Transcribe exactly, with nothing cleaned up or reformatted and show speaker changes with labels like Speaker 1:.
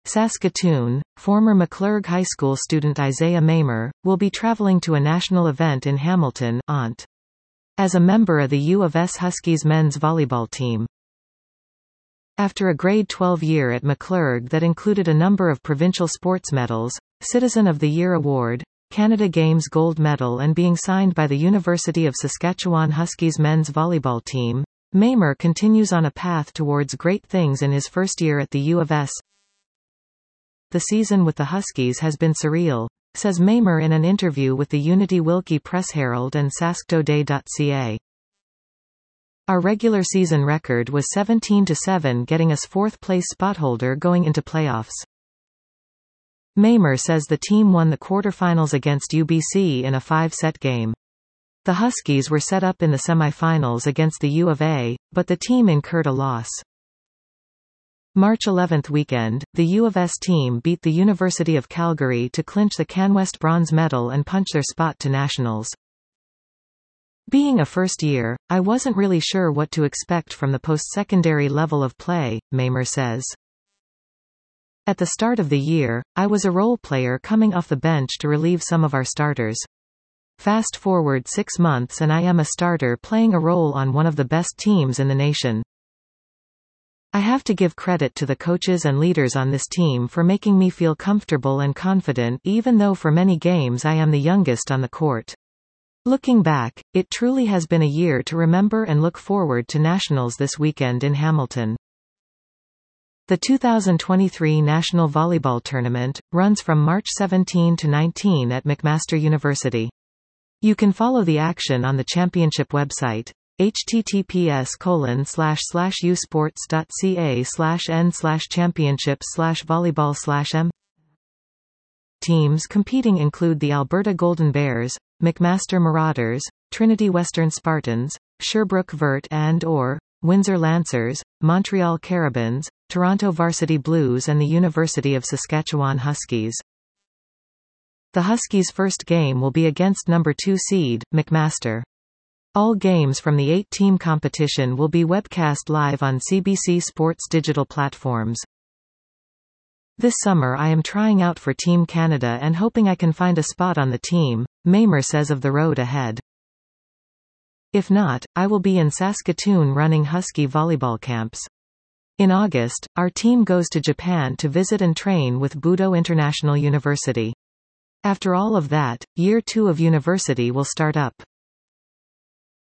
Speaker 1: Saskatoon, former McClurg High School student Isaiah Maymer, will be traveling to a national event in Hamilton, Ont. as a member of the U of S Huskies men's volleyball team. After a grade twelve year at McClurg that included a number of provincial sports medals, Citizen of the Year Award, Canada Games gold medal and being signed by the University of Saskatchewan Huskies men's volleyball team, Maymer continues on a path towards great things in his first year at the U of S. The season with the Huskies has been surreal, says Maymer in an interview with the Unity Wilkie Press Herald and sask today dot c a. Our regular season record was seventeen to seven, getting us fourth place spot holder going into playoffs. Maymer says the team won the quarterfinals against U B C in a five-set game. The Huskies were set up in the semifinals against the U of A, but the team incurred a loss. March eleventh weekend, the U of S team beat the University of Calgary to clinch the CanWest bronze medal and punch their spot to nationals. Being a first year, I wasn't really sure what to expect from the post-secondary level of play, Maymer says. At the start of the year, I was a role player coming off the bench to relieve some of our starters. Fast forward six months and I am a starter playing a role on one of the best teams in the nation. I have to give credit to the coaches and leaders on this team for making me feel comfortable and confident even though for many games I am the youngest on the court. Looking back, it truly has been a year to remember and look forward to nationals this weekend in Hamilton. The two thousand twenty-three National Volleyball Tournament runs from March seventeenth to nineteenth at McMaster University. You can follow the action on the championship website, https colon slash slash usports.ca slash n slash championships slash volleyball slash m. Teams competing include the Alberta Golden Bears, McMaster Marauders, Trinity Western Spartans, Sherbrooke Vert and or Windsor Lancers, Montreal Carabins, Toronto Varsity Blues and the University of Saskatchewan Huskies. The Huskies' first game will be against number two seed, McMaster. All games from the eight-team competition will be webcast live on C B C Sports digital platforms. This summer I am trying out for Team Canada and hoping I can find a spot on the team, Maymer says of the road ahead. If not, I will be in Saskatoon running Husky volleyball camps. In August, our team goes to Japan to visit and train with Budo International University. After all of that, year two of university will start up.